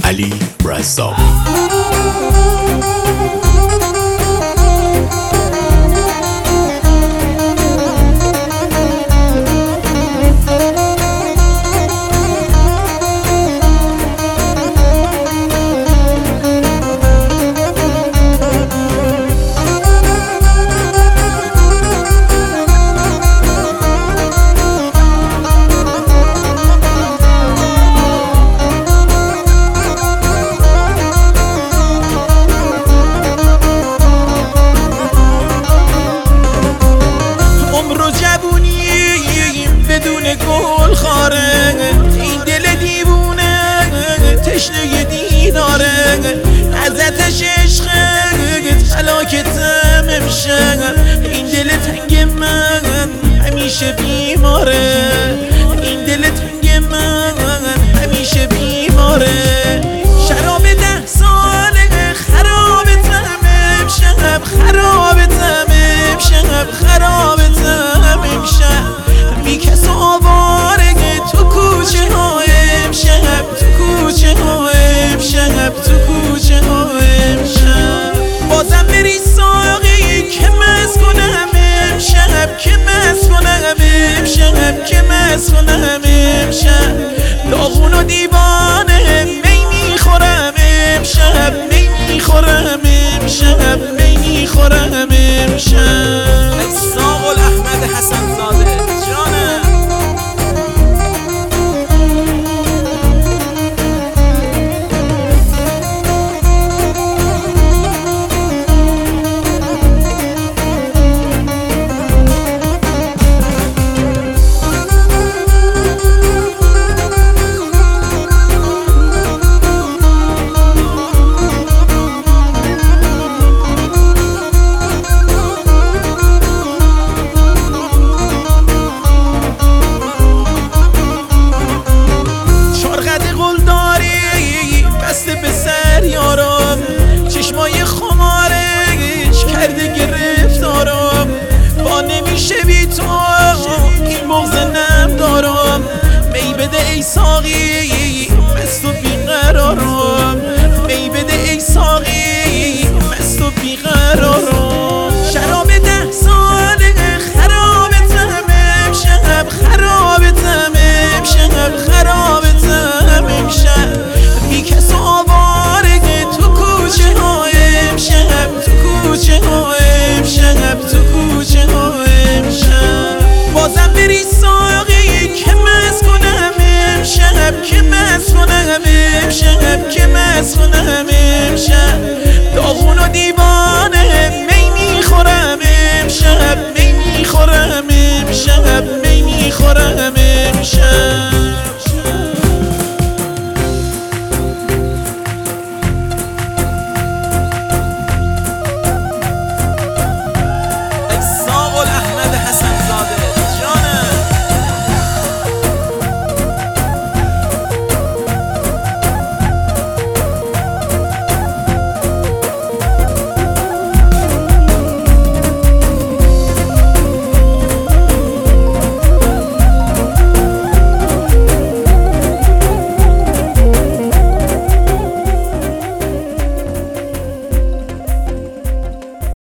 علی رزاق. بدون گل خاره این دل دیوونه تشنه دیداره ازتش عشقت هلاکتم امشب این دل تنگ من همیشه بیماره این دل تنگ من همیشه بیماره شراب 10 ساله خرابتم امشب خرابتم امشب خرابتم امشب بی کس آوارگه تو کوچه های امشب تو کوچه های امشب تو کوچه های امشب بازم بری ساقی که مست کنم امشب که مست کنم امشب که مست کنم امشب داغون و دیوانه می میخورم امشب می میخورم امشب می میخورم امشب رزاق احمد حسن زاده به سر یارم چشمای خمارش کرده گرفتارم با نمیشه بی تو این بغض نم دارم می بده ای ساقی مست و بیقرارم می بده ای ساقی مست و بیقرارم شراب 10 ساله خرابتم امشب خرابتم امشب خرابتم امشب بی کس آوارگه تو کوچه های امشب تو کوچه های امشب تو کوچه های امشب بازم بری ساقی که مست کنم امشب که مست کنم امشب که مست کنم